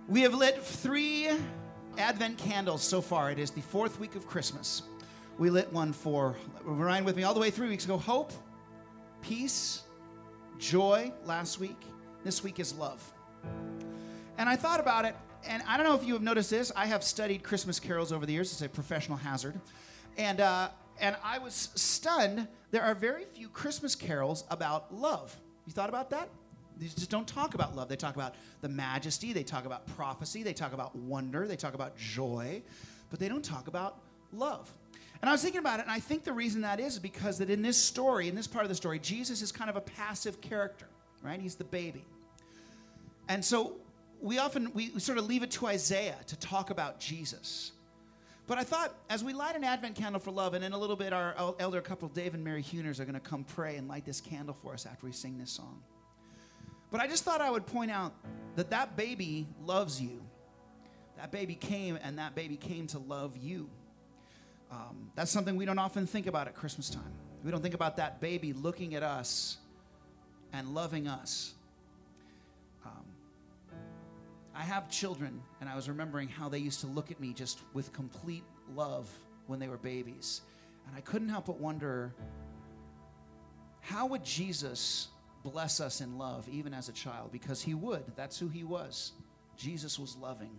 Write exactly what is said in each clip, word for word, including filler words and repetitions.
We have lit three Advent candles so far. It is the fourth week of Christmas. We lit one for, Ryan with me all the way three weeks ago, hope, peace, joy last week. This week is love. And I thought about it, and I don't know if you have noticed this. I have studied Christmas carols over the years. It's a professional hazard. And, uh, and I was stunned. There are very few Christmas carols about love. You thought about that? They just don't talk about love. They talk about the majesty. They talk about prophecy. They talk about wonder. They talk about joy. But they don't talk about love. And I was thinking about it, and I think the reason that is because that in this story, in this part of the story, Jesus is kind of a passive character, right? He's the baby. And so we often, we sort of leave it to Isaiah to talk about Jesus. But I thought, as we light an Advent candle for love, and in a little bit, our elder couple, Dave and Mary Huners, are going to come pray and light this candle for us after we sing this song. But I just thought I would point out that that baby loves you. That baby came, and that baby came to love you. Um, that's something we don't often think about at Christmas time. We don't think about that baby looking at us and loving us. Um, I have children, and I was remembering how they used to look at me just with complete love when they were babies. And I couldn't help but wonder, how would Jesus bless us in love, even as a child? Because he would. That's who he was. Jesus was loving.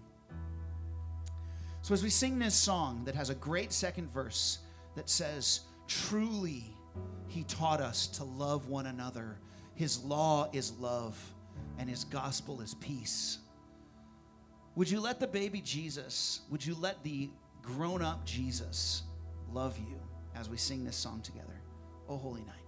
So as we sing this song that has a great second verse that says, truly he taught us to love one another. His law is love, and his gospel is peace. Would you let the baby Jesus, would you let the grown-up Jesus love you as we sing this song together? O Holy Night.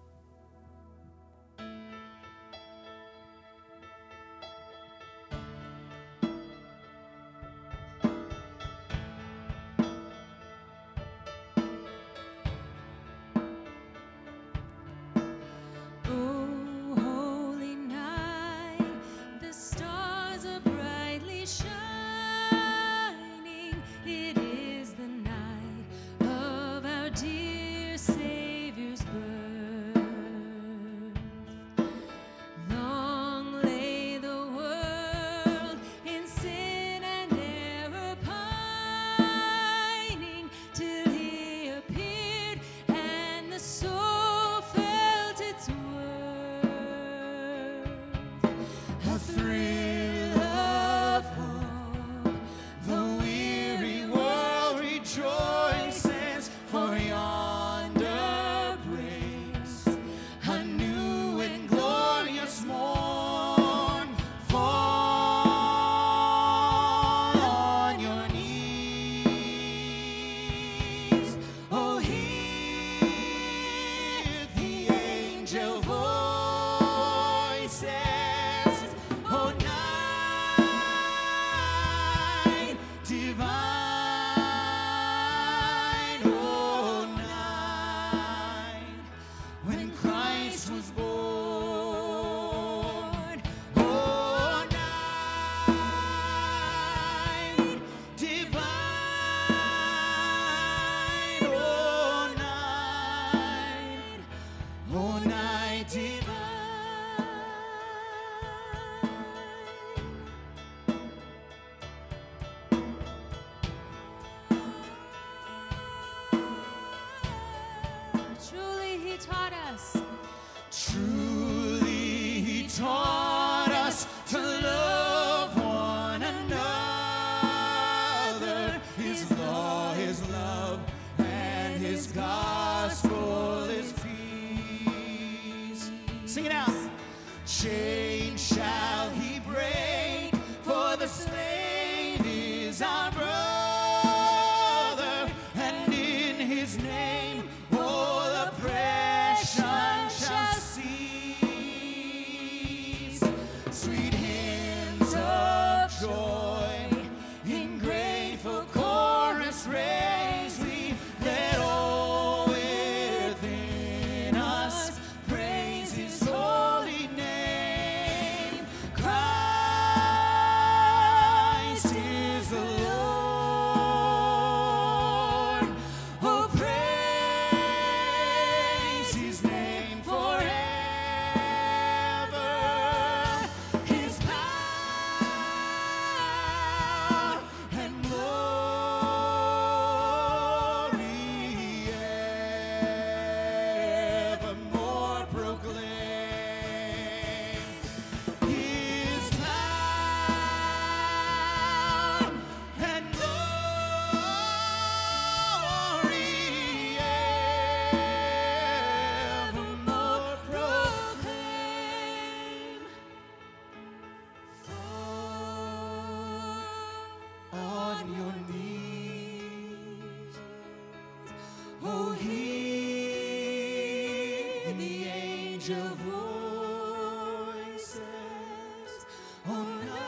angel voices, oh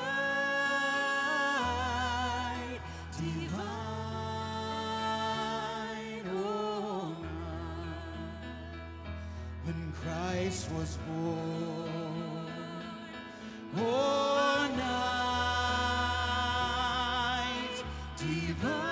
night divine, oh night, when Christ was born, oh night divine.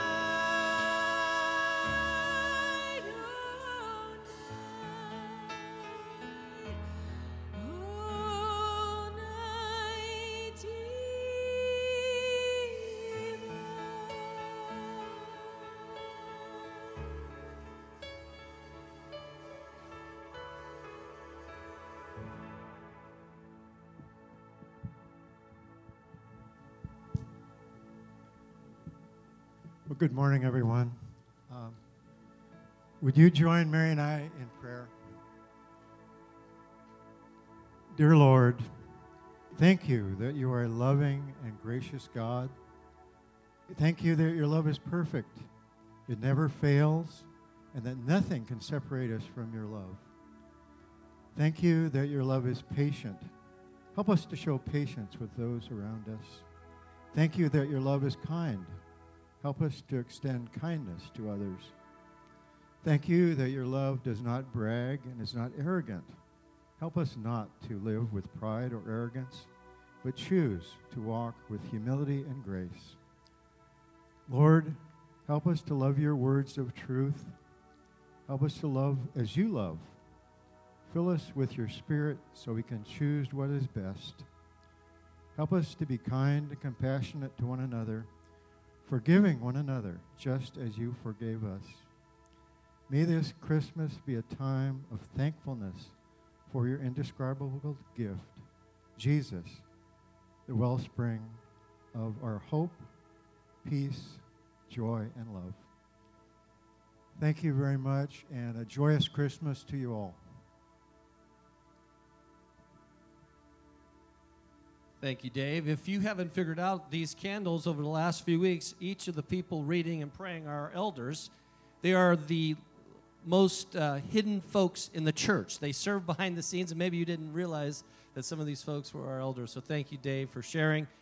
Well, good morning, everyone. Um, would you join Mary and I in prayer? Dear Lord, thank you that you are a loving and gracious God. Thank you that your love is perfect. It never fails, and that nothing can separate us from your love. Thank you that your love is patient. Help us to show patience with those around us. Thank you that your love is kind. Help us to extend kindness to others. Thank you that your love does not brag and is not arrogant. Help us not to live with pride or arrogance, but choose to walk with humility and grace. Lord, help us to love your words of truth. Help us to love as you love. Fill us with your Spirit so we can choose what is best. Help us to be kind and compassionate to one another, forgiving one another just as you forgave us. May this Christmas be a time of thankfulness for your indescribable gift, Jesus, the wellspring of our hope, peace, joy, and love. Thank you very much, and a joyous Christmas to you all. Thank you, Dave. If you haven't figured out these candles over the last few weeks, each of the people reading and praying are our elders. They are the most uh, hidden folks in the church. They serve behind the scenes, and maybe you didn't realize that some of these folks were our elders. So thank you, Dave, for sharing.